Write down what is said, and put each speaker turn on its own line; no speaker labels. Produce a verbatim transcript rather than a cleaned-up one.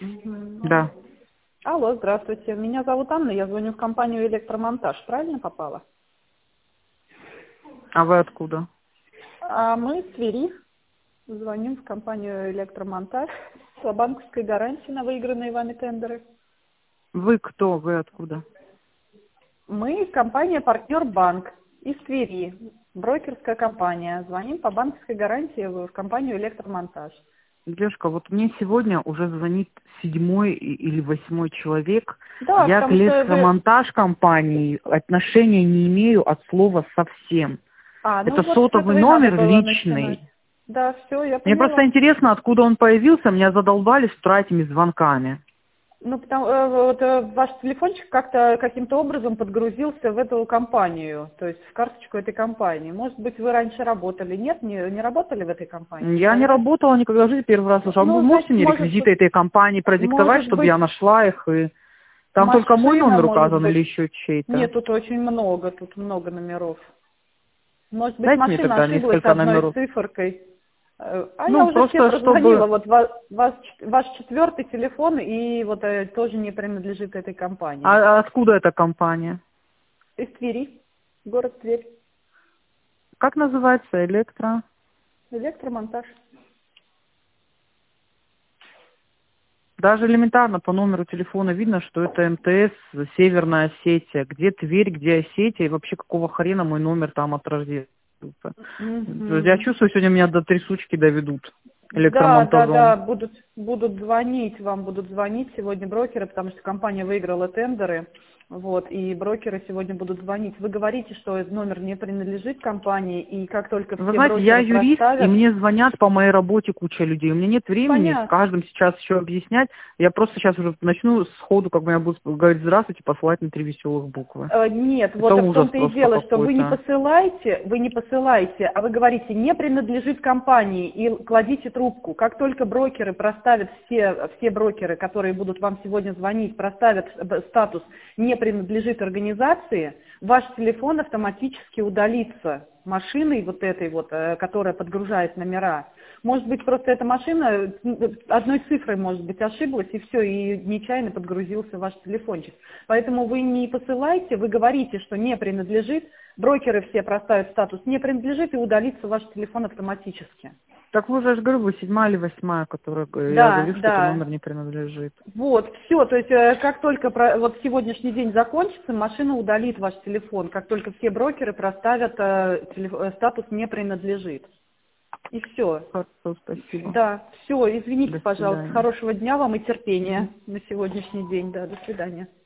Мгм.
Да.
Алло, здравствуйте. Меня зовут Анна, я звоню в компанию «Электромонтаж». Правильно попала?
А вы откуда?
А мы с Твери звоним в компанию «Электромонтаж» с банковской гарантией на выигранные вами тендеры.
Вы кто? Вы откуда?
Мы компания «Партнер Банк» из Твери, брокерская компания. Звоним по банковской гарантии в компанию «Электромонтаж».
Девушка, вот мне сегодня уже звонит седьмой и- или восьмой человек.
Да,
Я к
потому что вы...
электромонтаж компании отношения не имею от слова совсем.
А, ну
Это
вот с
сотовый
этого и надо
номер
было начинать.
личный.
Да, все, я
Мне просто
поняла.
интересно, откуда он появился. Меня задолбали с утра этими звонками.
Ну, потому, э, вот э, ваш телефончик как-то каким-то образом подгрузился в эту компанию, то есть в карточку этой компании. Может быть, вы раньше работали? Нет, не, не работали в этой компании?
Я не
Никогда?
работала никогда в жизни, первый раз слышу. А вы
Ну,
можете
значит,
мне
может
реквизиты
быть,
этой компании продиктовать,
может
чтобы я
быть,
нашла их? И... Там только мой
машина,
номер
может
указан
быть.
или еще чей-то?
Нет, тут очень много, тут много номеров. Может быть,
Дайте мне
машина
тогда
ошиблась
несколько
одной
номеров.
циферкой. Э, А я
Ну,
уже все
просто
прозвонила.
чтобы...
Вот ва- вас, ч- ваш четвертый телефон и вот э, тоже не принадлежит этой компании.
А а откуда эта компания?
Из Твери, город Тверь,
Как называется? Электро?
электромонтаж.
Даже элементарно по номеру телефона видно, что это МТС, Северная Осетия. Где Тверь, где Осетия, и вообще какого хрена мой номер там от рождения. То есть я
Мгм.
чувствую, сегодня меня до трясучки доведут
Да, да,
электромонтажом.
да, будут, будут звонить, вам будут звонить сегодня брокеры, потому что компания выиграла тендеры, вот, и брокеры сегодня будут звонить. Вы говорите, что этот номер не принадлежит компании, и как только
Вы
все
знаете, я
брокеры
юрист, и
проставят,
мне звонят по моей работе куча людей. У меня нет времени с
понятно.
каждым сейчас еще объяснять. Я просто сейчас уже начну сходу, как бы я буду говорить здравствуйте, посылать на три веселых буквы.
Э, Нет,
Это
вот в
ужас
том-то и
просто
дело, что вы не
какой-то.
посылаете, вы не посылаете, а вы говорите, не принадлежит компании, и кладите трубку. Как только брокеры проставят, все, все брокеры, которые будут вам сегодня звонить, проставят э, статус «не принадлежит организации», ваш телефон автоматически удалится машиной вот этой вот, э, которая подгружает номера. Может быть, просто эта машина э, одной цифрой, может быть, ошиблась, и все, и нечаянно подгрузился ваш телефончик. Поэтому вы не посылайте, вы говорите, что не принадлежит, брокеры все проставят статус «не принадлежит» и удалится ваш телефон автоматически.
Так вы же, я же говорю, вы седьмая или восьмая, которая, э, я
Да,
говорю, что это
да.
номер не принадлежит.
Вот, все, то есть э, как только про- вот сегодняшний день закончится, машина удалит ваш телефон, как только все брокеры проставят э, телеф- э, статус «не принадлежит». И все.
Хорошо, спасибо.
Да, все, извините,
До
пожалуйста,
свидания.
хорошего дня вам и терпения
Мгм.
на сегодняшний день, да, до свидания.